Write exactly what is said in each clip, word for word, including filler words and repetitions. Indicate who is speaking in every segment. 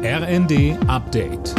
Speaker 1: R N D Update.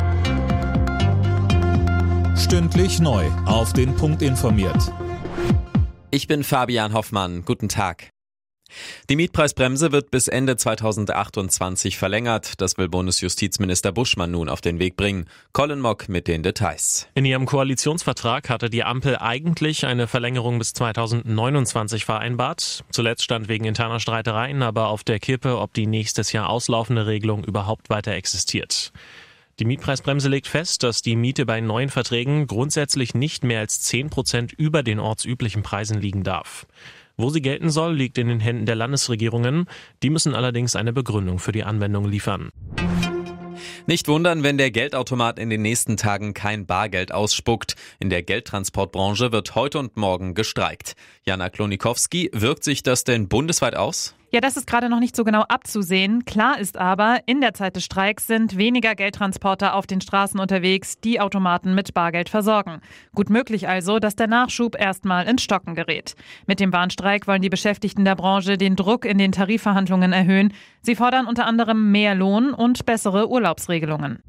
Speaker 1: Stündlich neu auf den Punkt informiert.
Speaker 2: Ich bin Fabian Hoffmann. Guten Tag. Die Mietpreisbremse wird bis Ende zweitausendachtundzwanzig verlängert. Das will Bundesjustizminister Buschmann nun auf den Weg bringen. Colin Mock mit den Details.
Speaker 3: In ihrem Koalitionsvertrag hatte die Ampel eigentlich eine Verlängerung bis zweitausendneunundzwanzig vereinbart. Zuletzt stand wegen interner Streitereien aber auf der Kippe, ob die nächstes Jahr auslaufende Regelung überhaupt weiter existiert. Die Mietpreisbremse legt fest, dass die Miete bei neuen Verträgen grundsätzlich nicht mehr als zehn Prozent über den ortsüblichen Preisen liegen darf. Wo sie gelten soll, liegt in den Händen der Landesregierungen. Die müssen allerdings eine Begründung für die Anwendung liefern.
Speaker 2: Nicht wundern, wenn der Geldautomat in den nächsten Tagen kein Bargeld ausspuckt. In der Geldtransportbranche wird heute und morgen gestreikt. Jana Klonikowski, wirkt sich das denn bundesweit aus?
Speaker 4: Ja, das ist gerade noch nicht so genau abzusehen. Klar ist aber, in der Zeit des Streiks sind weniger Geldtransporter auf den Straßen unterwegs, die Automaten mit Bargeld versorgen. Gut möglich also, dass der Nachschub erstmal ins Stocken gerät. Mit dem Warnstreik wollen die Beschäftigten der Branche den Druck in den Tarifverhandlungen erhöhen. Sie fordern unter anderem mehr Lohn und bessere Urlaubsregelungen.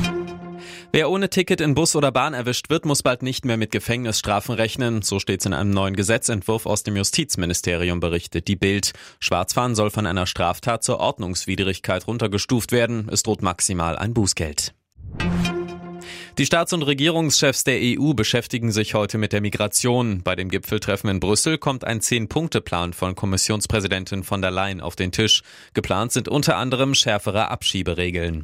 Speaker 2: Wer ohne Ticket in Bus oder Bahn erwischt wird, muss bald nicht mehr mit Gefängnisstrafen rechnen. So steht es in einem neuen Gesetzentwurf aus dem Justizministerium, berichtet die Bild. Schwarzfahren soll von einer Straftat zur Ordnungswidrigkeit runtergestuft werden. Es droht maximal ein Bußgeld. Die Staats- und Regierungschefs der E U beschäftigen sich heute mit der Migration. Bei dem Gipfeltreffen in Brüssel kommt ein Zehn-Punkte-Plan von Kommissionspräsidentin von der Leyen auf den Tisch. Geplant sind unter anderem schärfere Abschieberegeln.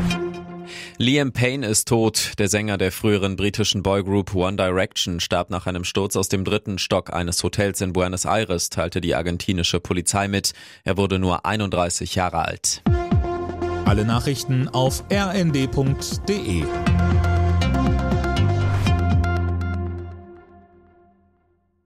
Speaker 2: Liam Payne ist tot. Der Sänger der früheren britischen Boygroup One Direction starb nach einem Sturz aus dem dritten Stock eines Hotels in Buenos Aires, teilte die argentinische Polizei mit. Er wurde nur einunddreißig Jahre alt.
Speaker 1: Alle Nachrichten auf r n d punkt d e.